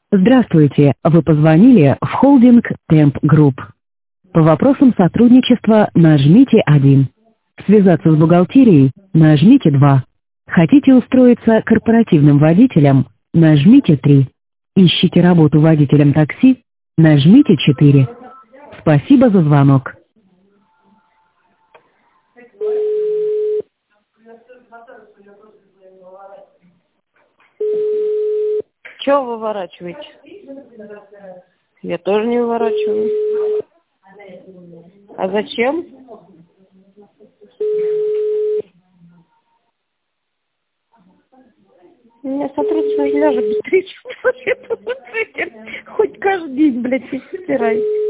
Здравствуйте, вы позвонили в холдинг Темп Групп. По вопросам сотрудничества нажмите 1. Связаться с бухгалтерией нажмите 2. Хотите устроиться корпоративным водителем? Нажмите 3. Ищите работу водителем такси? Нажмите 4. Спасибо за звонок. Чего вы выворачиваете? Я тоже не выворачиваю. А зачем? У меня сотрудница ляжет быстрее, чем хоть каждый день, блядь, стирай.